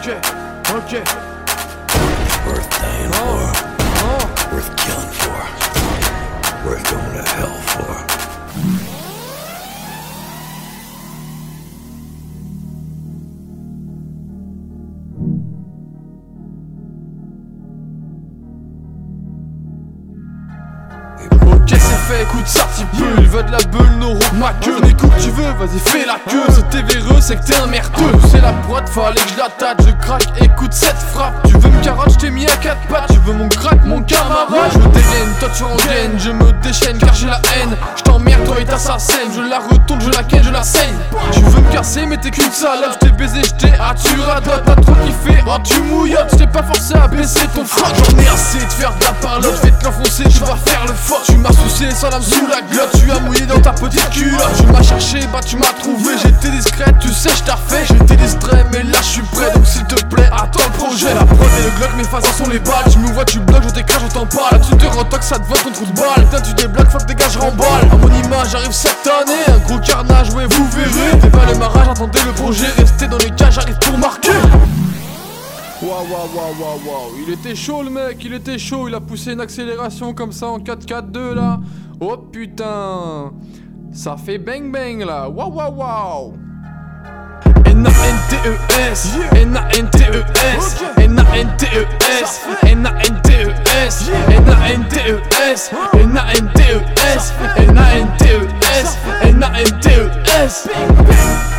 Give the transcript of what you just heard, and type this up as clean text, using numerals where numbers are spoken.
ok. Worth dying for, worth killing for, worth going to hell for. Ok c'est fait, écoute ça petit peu. Il veut de la beule, neuro, ma queue. Des coups que tu veux, vas-y fais la queue. Si t'es véreux, c'est que t'es un merdeux. C'est la boîte, fallait que je la tâte. Je craque, écoute cette frappe. Tu veux me carotte, je t'ai mis à 4 pattes. Tu veux mon crack, mon camarade. Je me dégaine, toi tu rengaines. Je me déchaîne car j'ai la haine. Je t'emmerde, toi et ta scène. Je la retourne, je la ken, je la saigne. Tu veux me casser, mais t'es qu'une salope. Je t'ai baisé, je t'ai tu radotes. T'as trop kiffé, oh tu mouillottes. Je t'ai pas forcé à baisser ton froc. J'en ai assez de faire de la parlotte. Je vais te l'enfoncer, tu vas faire le fort. Tu m'as sucé sans lame sous la glotte. Tu as mouillé dans ta petite culotte. Tu m'as cherché, bah tu m'as trouvé. J'étais discrète, tu sais, je t'ai refait. J'étais distrait, mais là je suis prêt. Donc s'il te plaît, attends le projet. La prod et le Glock, mes phases sont les balles. Tu me vois, tu bloques, je t'écrase, j'entends pas. Là tu te retoques, ça te vote ton trou de balle. Putain, tu débloques, fuck dégage, je remballe. À mon image, j'arrive cette année. Un gros carnage, ouais, vous verrez. T'es pas le marrage, attendez le projet. Restez dans les cages, j'arrive pour marquer. Waouh, il était chaud le mec, il était chaud. Il a poussé une accélération comme ça en 4-4-2 là. Oh putain, ça fait bang bang là. Waouh. N-A-N-T-E-S, N-A-N-T-E-S, N-A-N-T-E-S, N-A-N-T-E-S, N-A-N-T-E-S, N-A-N-T-E-S, N-A-N-T-E-S, N-A-N-T-E-S.